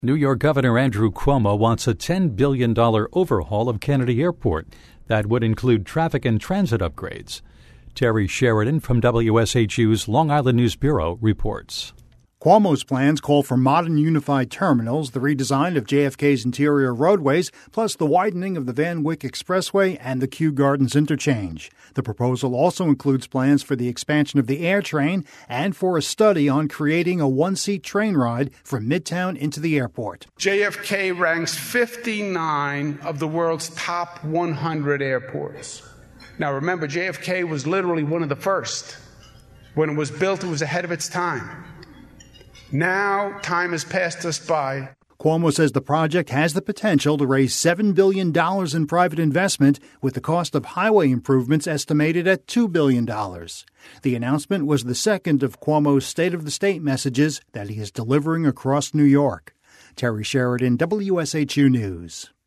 New York Governor Andrew Cuomo wants a $10 billion overhaul of Kennedy Airport. That would include traffic and transit upgrades. Terry Sheridan from WSHU's Long Island News Bureau reports. Cuomo's plans call for modern unified terminals, the redesign of JFK's interior roadways, plus the widening of the Van Wyck Expressway and the Kew Gardens interchange. The proposal also includes plans for the expansion of the air train and for a study on creating a one-seat train ride from Midtown into the airport. JFK ranks 59 of the world's top 100 airports. Now remember, JFK was literally one of the first. When it was built, it was ahead of its time. Now, time has passed us by. Cuomo says the project has the potential to raise $7 billion in private investment, with the cost of highway improvements estimated at $2 billion. The announcement was the second of Cuomo's State of the State messages that he is delivering across New York. Terry Sheridan, WSHU News.